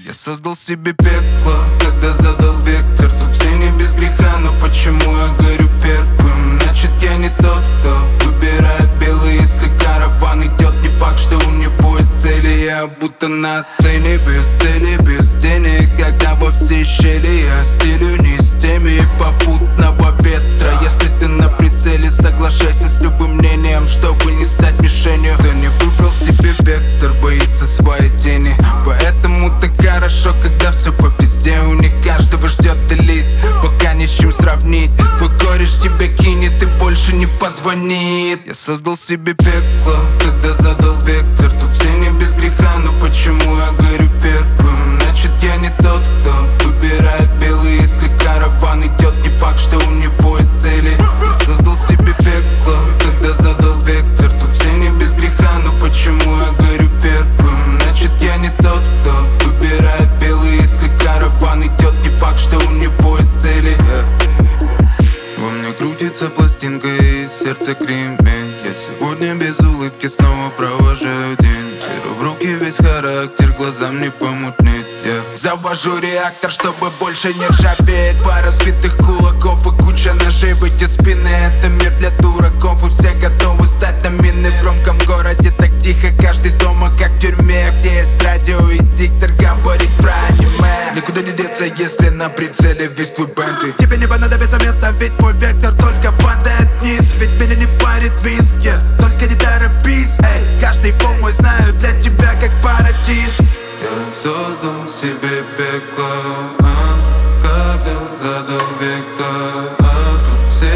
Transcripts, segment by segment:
Я создал себе пекло, когда задал вектор. Тут все не без греха, но почему я горю первым? Значит, я не тот, кто выбирает белый. Если караван идет, не факт, что у него есть цели. Я будто на сцене, без цели, без денег. Когда во все щели я стилю не с теми попутного ветра. Если ты на прицеле, соглашайся с любым мнением, чтобы не стать мишенью. Кто не выбрал себе вектор, боится своей тени. Поэтому так хорошо, когда все по пизде. У них каждого ждет элит, пока не с чем сравнить. Твой кореш тебя кинет и больше не позвонит. Я создал себе пекло, когда задал вектор. Тут все не без греха, но почему я горю первым? Значит, я не тот, кто выбирает белый. Если караван идет, не факт, что у него есть цели. Я создал себе пекло, когда задал вектор. Тут все не без греха, но почему я горю первым? Значит, я не тот, кто выбирает белый. Если караван идет, не факт, что у него есть цели. Во мне крутится пластинка и сердце кремень. Я сегодня без улыбки снова провожаю день. Беру в руки весь характер, глазам не помутнеть. Завожу реактор, чтобы больше не ржаветь. Пара сбитых кулаков и куча ножей в эти спины. Это мир для дураков, и все готовы стать на мины. В громком городе так тихо, каждый дома как в тюрьме. Где есть радио и диктор, говорит про аниме. Никуда не деться, если на прицеле весь твой бенд. Тебе не понадобится место, ведь мой вектор только падает вниз. Ведь меня не парит виски, только не торопись. Эй, каждый пол мой знаю для тебя как парадиз. Я создал себе пекло, когда задал вектор. Тут все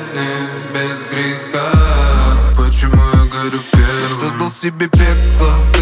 не без греха, почему я горю первым? Я создал себе пекло,